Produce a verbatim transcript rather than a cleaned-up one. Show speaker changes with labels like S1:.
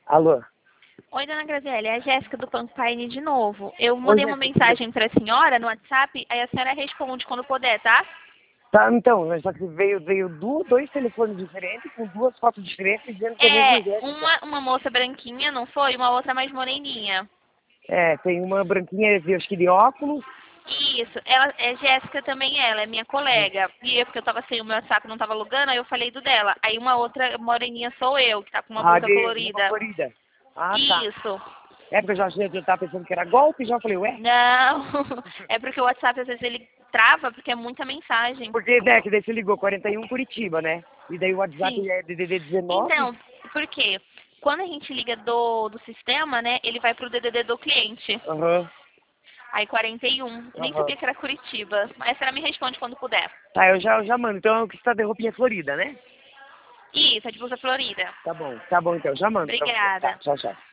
S1: Alô?
S2: Oi, dona Graziele, é a Jéssica do Pampine de novo. Eu mandei
S1: Oi,
S2: uma
S1: Jéssica.
S2: mensagem para a senhora no WhatsApp, aí a senhora responde quando puder, tá?
S1: Tá, então, mas só que veio, veio du- dois telefones diferentes, com duas fotos diferentes, dizendo que é a mesma
S2: É,
S1: Jéssica.
S2: uma, uma moça branquinha, não foi? Uma outra mais moreninha.
S1: É, tem uma branquinha, acho que de óculos.
S2: Isso, ela é Jéssica também, ela é minha colega. E eu, porque eu tava sem o meu WhatsApp, não tava alugando, aí eu falei do dela. Aí uma outra moreninha sou eu, que tá com uma
S1: Ah,
S2: blusa
S1: de uma
S2: colorida.
S1: Florida. Ah, tá.
S2: Isso.
S1: É porque eu já achei, eu tava pensando que era golpe, já falei, ué?
S2: Não, é porque o WhatsApp às vezes ele trava, porque é muita mensagem.
S1: Porque, né, que daí você ligou quarenta e um Curitiba, né? E daí o
S2: Sim.
S1: WhatsApp é D D D dezenove.
S2: Então, por quê? Quando a gente liga do, do sistema, né, ele vai pro D D D do cliente.
S1: Aham,
S2: Aí quarenta e um. Nem
S1: aham.
S2: sabia que era Curitiba. Mas a senhora me responde quando puder.
S1: Tá, eu já, eu já mando. Então é que você tá de roupinha florida, né?
S2: Isso, é de blusa florida.
S1: Tá bom, tá bom então, já mando pra você. Tá,
S2: Obrigada.
S1: tchau, tchau.